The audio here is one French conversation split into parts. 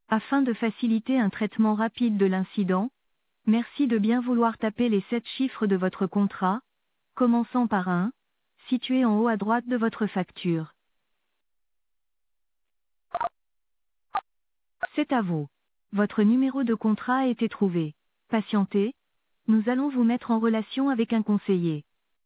Afin de faciliter un traitement rapide de l'incident, merci de bien vouloir taper les 7 chiffres de votre contrat, commençant par un, situé en haut à droite de votre facture. C'est à vous. Votre numéro de contrat a été trouvé. Patientez, nous allons vous mettre en relation avec un conseiller.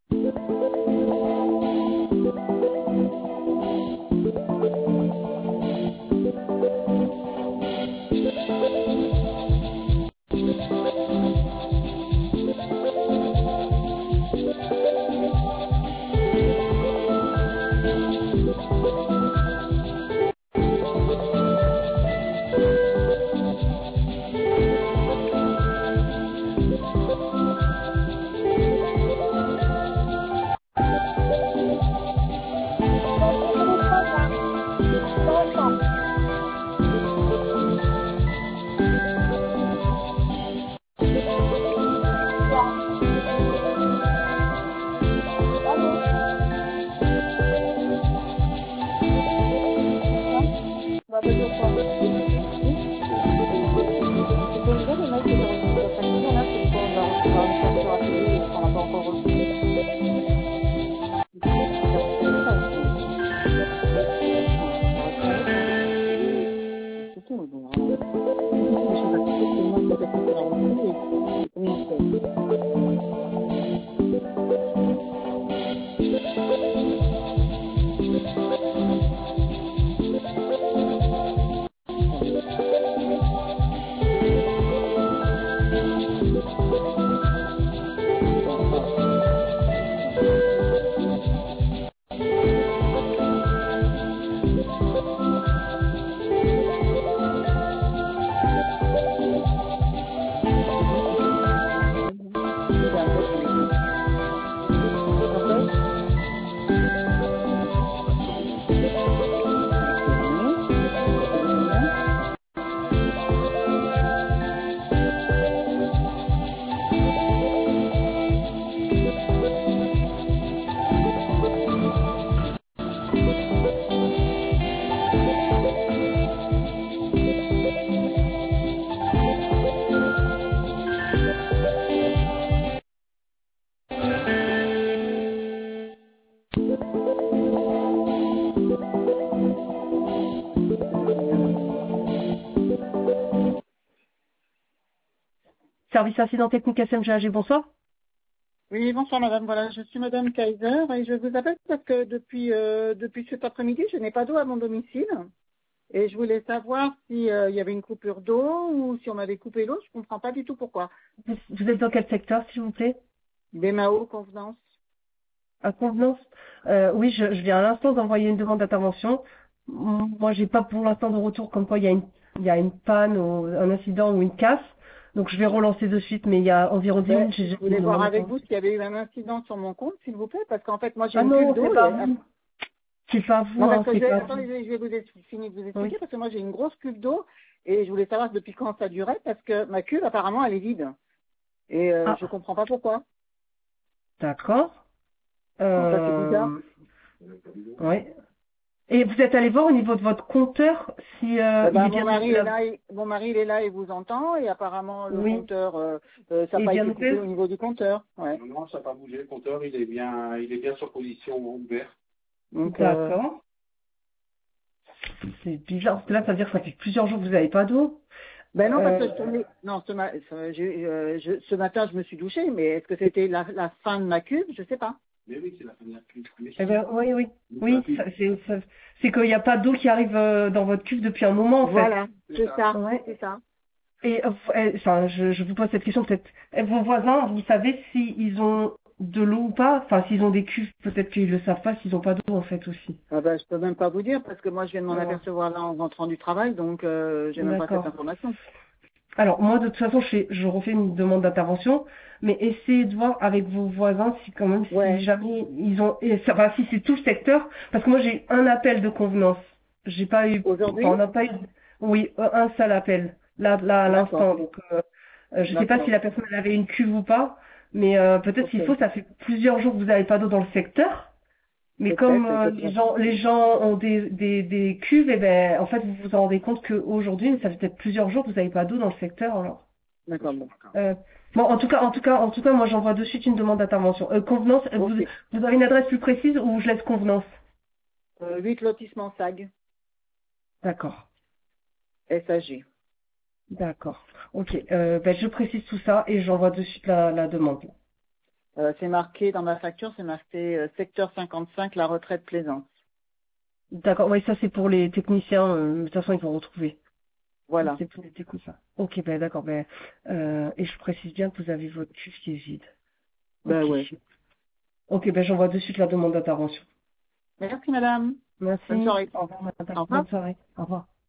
Service incident technique SMGAG, bonsoir. Oui, bonsoir madame. Voilà, je suis madame Kaiser et je vous appelle parce que depuis cet après-midi, je n'ai pas d'eau à mon domicile. Et je voulais savoir si il y avait une coupure d'eau ou si on m'avait coupé l'eau. Je comprends pas du tout pourquoi. Vous êtes dans quel secteur, s'il vous plaît? BMAO, convenance. À convenance? Oui, je viens à l'instant d'envoyer une demande d'intervention. Moi, j'ai pas pour l'instant de retour comme quoi il y a une panne ou un incident ou une casse. Donc, je vais relancer de suite, mais il y a environ 10 minutes, j'ai Je déjà voulais une voir demande avec vous d'intervention. s'il y avait eu un incident sur mon compte, s'il vous plaît, parce qu'en fait, moi j'ai Ah une cuve non, c'est d'eau. pas vous. C'est pas vous, Non, parce hein, que c'est pas attendez, vous. je vais finir de vous expliquer, Oui. parce que moi j'ai une grosse cuve d'eau et je voulais savoir depuis quand ça durait, parce que ma cuve apparemment elle est vide. Et je Ah, comprends pas pourquoi. d'accord. Bon, ça c'est bizarre. Oui. Et vous êtes allé voir au niveau de votre compteur si il est Mon bien mari noté est là? là, mon mari il est là et vous entend et apparemment le Oui. compteur, ça n'a Il est pas bien été coupé noté? au niveau du compteur. Ouais. Non, non, ça n'a pas bougé. Le compteur, il est bien sur position ouverte. Donc D'accord. C'est bizarre, parce que là, ça veut dire que ça fait plusieurs jours que vous n'avez pas d'eau. ben non parce que non ce matin je me suis douché, mais est-ce que c'était la fin de ma cuve? Je sais pas. Mais oui, c'est la première pluie. Eh ben, oui, oui. Donc, Oui, c'est qu'il n'y a pas d'eau qui arrive dans votre cuve depuis un moment, en fait. Voilà, c'est ça, Ouais. c'est ça. Et, enfin, je vous pose cette question peut-être. Vos voisins, vous savez s'ils ont de l'eau ou pas? Enfin, s'ils ont des cuves, peut-être qu'ils le savent pas, s'ils n'ont pas d'eau, en fait, aussi. Ah ben, je peux même pas vous dire parce que moi je viens de m'en Ouais. apercevoir là en rentrant du travail, donc j'ai même pas cette D'accord. information. Alors, moi, de toute façon, je refais une demande d'intervention, mais essayez de voir avec vos voisins si quand même, si Ouais. jamais ils ont, enfin, si c'est tout le secteur, parce que moi, j'ai eu un appel de convenance. J'ai pas eu, Aujourd'hui? enfin, on n'a pas eu, oui, un seul appel, là, à D'accord, l'instant. Donc, je sais pas si d'accord. la personne elle avait une cuve ou pas, mais peut-être Ok. s'il faut, ça fait plusieurs jours que vous n'avez pas d'eau dans le secteur. Mais Peut-être, comme peut-être. les gens ont des cuves, et ben en fait vous vous en rendez compte qu'aujourd'hui, ça fait peut-être plusieurs jours que vous n'avez pas d'eau dans le secteur alors. D'accord, bon. Bon, en tout cas, moi j'envoie de suite une demande d'intervention. Convenance, Ok. vous avez une adresse plus précise ou je laisse convenance? 8 lotissement SAG, D'accord, SAG. d'accord. Ok, ben, je précise tout ça et j'envoie de suite la demande. C'est marqué dans ma facture, c'est marqué secteur 55, la retraite Plaisance. D'accord, oui, ça c'est pour les techniciens, de toute façon ils vont retrouver. Voilà. C'est pour les techniciens. Ok, ben d'accord, ben, et je précise bien que vous avez votre cuve qui est vide. Bah Ok. ouais. Ok, ben j'envoie de suite la demande d'intervention. Merci madame. Bonne Merci. soirée. Au revoir, madame. Au revoir. Bonne soirée. Au revoir.